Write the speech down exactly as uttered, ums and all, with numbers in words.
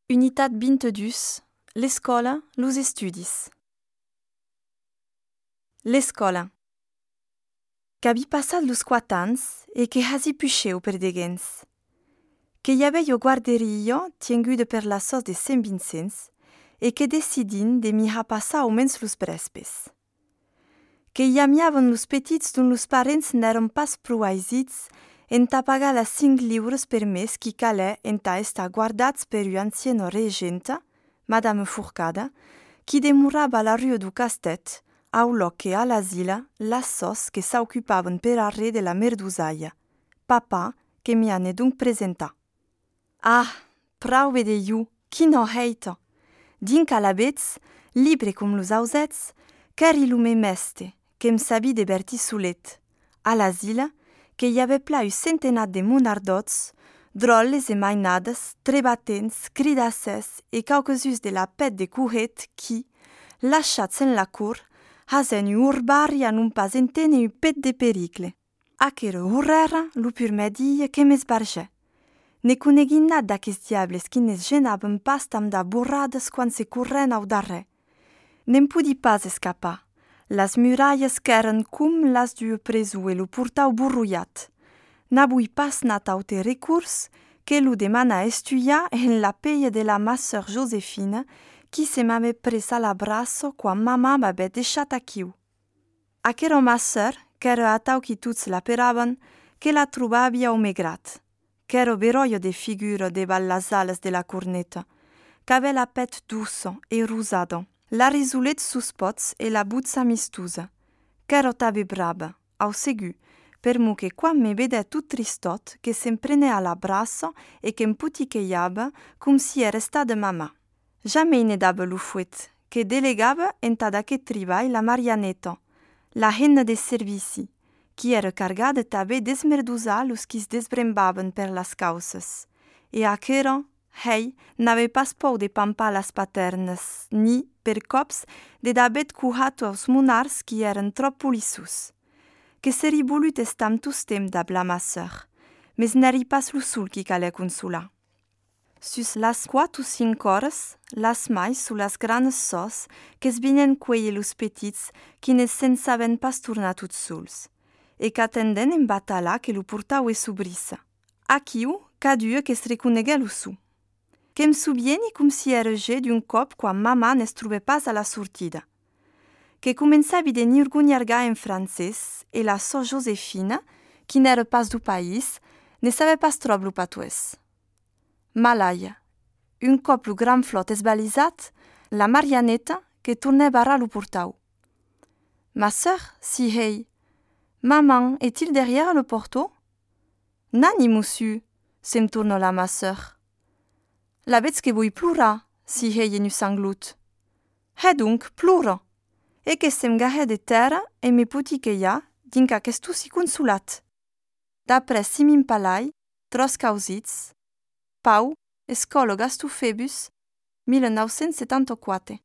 Unitat vintidus, l'escola, los estudis. L'escola. Qu'avi passat los quat ans e che hasi puxeu per degens. Che i aveio guarderio tiengude per la sos de Saint Vincents e che decidin de mi ha passar aumens los brespes. Che i amiavan los petits dun los parents n'eran pas pru aisits enta pagar las cinc liures per mes qui calè enta esta guardats per u ancieno regenta, Madame Fourcada, qui demurava a la rue du Castet, au loc che a l'asila las sos che s'occupavan per arre de la merdusaia, papa che mi ane donc presenta. Ah, prauve de iu, qui no heita! Din calabets, libre cum los ausets, qu'eri lume meste, che m sabi de berti sulet. A l'asila, che i ave plau centenat de monardots, drolles e mainades, trebatents, cridasses e caucasus de la pet de curet qui, lasciats en la cur, hasen u urbari an un pas entene u pet de pericle. Acero urrera lu pur medie che me sbarge. Ne cuneghin nat d'aquest diables qui ne genaven pas tam da burrades quan se curren au darre. Nem pudi pas escapar. Las muralles qu'eren cum las du presu e lu purtau burruiat. N'avui pas nat aute recurs que lu demana estuia en la peie de la ma sœur Joséphine, qui se m'avait pres a l'abraço quan mama m'avait deixat aquiu. Aquero ma sœur, qu'era atau qui tuts l'aperavan, que la trobavia omegrat. Qu'ero beroio de figuro deval las alas de la corneta, qu'ave la pet dusso e rusado, la risulet sus pots e la buzza mistusa, qu'ero tabe braba, au segu, per mu che qua me vede tut tristot, che s'emprene a l'abraço e che mputicheiava cum si era sta de mama. Jamais ne dava lu fuet, che delegava enta d'aquest trivai la Marianetto, la henna de servici, qui era cargada tabe desmerdusar los qui desbrembaven per las causes. E aquero, hei, n'ave pas pou de pampar las paternes, ni, per cops, de dabet cuhato aos monars qui eren trop polissus. Que seri volut estam tustem dab la ma sœur, mes n'eri pas lu sul qui calè consolar. Sus las quat ou cinc horas, las mai su las granes sos, que svinen quei los petits qui ne sen saven pas tornar tuts suls, e qu'atenden en batala que lu purtau e subrissa. Aquiu, cadue que se recuneghe lu su. Que m subieni cum si era ge d'un cop quan mama ne struve pas a la sortida. Que començavi de n'urguniarga en francès e la so Joséphine, qui n'era pas du país, ne save pas trob lu patuès. Malaia, un cop lu gran flot esbalisat, la Marianetta que tourneva ra lu purtau. Ma sœur, si hei, maman, est-il derrière le porto? Nani, monsieur, se me tourne la ma sœur. La vetz que voi plura, si hei en u sanglut. He donc, plura. E que sem gahe de terra e me puticheia, din qu'aquestu si consolat. D'apres simin palai, tros causits, Pau, escolo Gastu Phoebus, mille neuf cent setanta-quatre.